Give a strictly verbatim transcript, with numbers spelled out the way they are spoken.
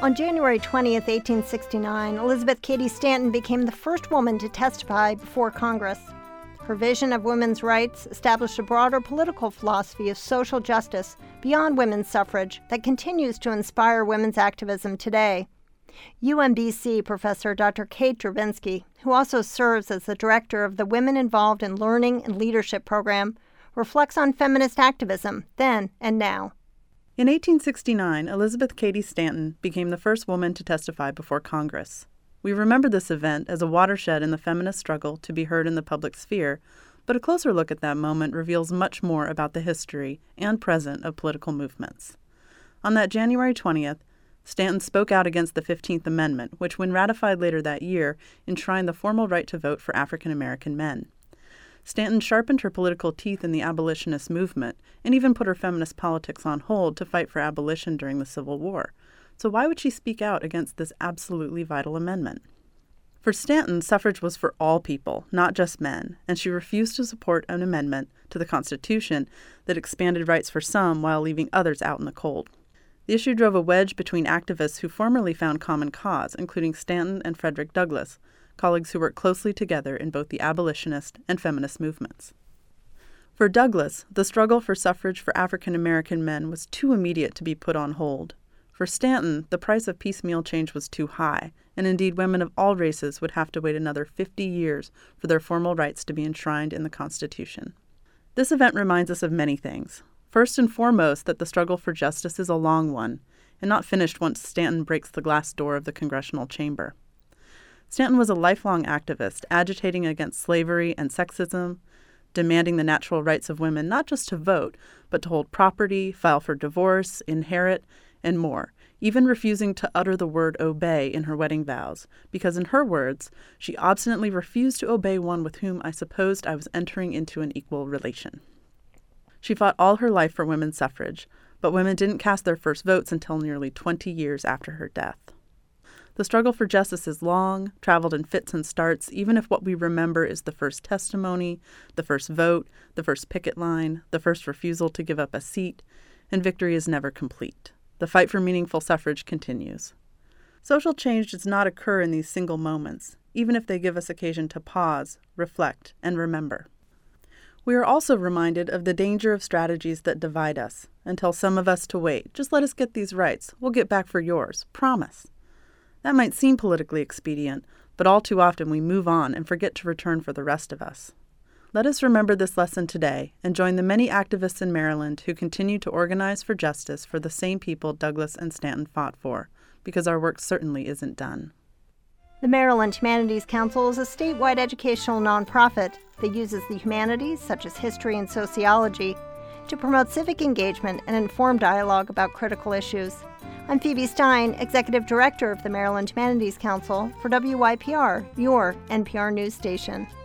On January twentieth, eighteen sixty-nine, Elizabeth Cady Stanton became the first woman to testify before Congress. Her vision of women's rights established a broader political philosophy of social justice beyond women's suffrage that continues to inspire women's activism today. U M B C professor Doctor Kate Drabinski, who also serves as the director of the Women Involved in Learning and Leadership program, reflects on feminist activism then and now. In eighteen sixty-nine, Elizabeth Cady Stanton became the first woman to testify before Congress. We remember this event as a watershed in the feminist struggle to be heard in the public sphere, but a closer look at that moment reveals much more about the history and present of political movements. On that January twentieth, Stanton spoke out against the fifteenth Amendment, which, when ratified later that year, enshrined the formal right to vote for African American men. Stanton sharpened her political teeth in the abolitionist movement and even put her feminist politics on hold to fight for abolition during the Civil War. So why would she speak out against this absolutely vital amendment? For Stanton, suffrage was for all people, not just men, and she refused to support an amendment to the Constitution that expanded rights for some while leaving others out in the cold. The issue drove a wedge between activists who formerly found common cause, including Stanton and Frederick Douglass, colleagues who worked closely together in both the abolitionist and feminist movements. For Douglass, the struggle for suffrage for African American men was too immediate to be put on hold. For Stanton, the price of piecemeal change was too high, and indeed women of all races would have to wait another fifty years for their formal rights to be enshrined in the Constitution. This event reminds us of many things. First and foremost, that the struggle for justice is a long one, and not finished once Stanton breaks the glass door of the congressional chamber. Stanton was a lifelong activist, agitating against slavery and sexism, demanding the natural rights of women not just to vote, but to hold property, file for divorce, inherit, and more, even refusing to utter the word obey in her wedding vows, because in her words, she obstinately refused to obey one with whom I supposed I was entering into an equal relation. She fought all her life for women's suffrage, but women didn't cast their first votes until nearly twenty years after her death. The struggle for justice is long, traveled in fits and starts, even if what we remember is the first testimony, the first vote, the first picket line, the first refusal to give up a seat, and victory is never complete. The fight for meaningful suffrage continues. Social change does not occur in these single moments, even if they give us occasion to pause, reflect, and remember. We are also reminded of the danger of strategies that divide us and tell some of us to wait. Just let us get these rights. We'll get back for yours. Promise. That might seem politically expedient, but all too often we move on and forget to return for the rest of us. Let us remember this lesson today and join the many activists in Maryland who continue to organize for justice for the same people Douglass and Stanton fought for, because our work certainly isn't done. The Maryland Humanities Council is a statewide educational nonprofit that uses the humanities, such as history and sociology, to promote civic engagement and inform dialogue about critical issues. I'm Phoebe Stein, Executive Director of the Maryland Humanities Council for W Y P R, your N P R news station.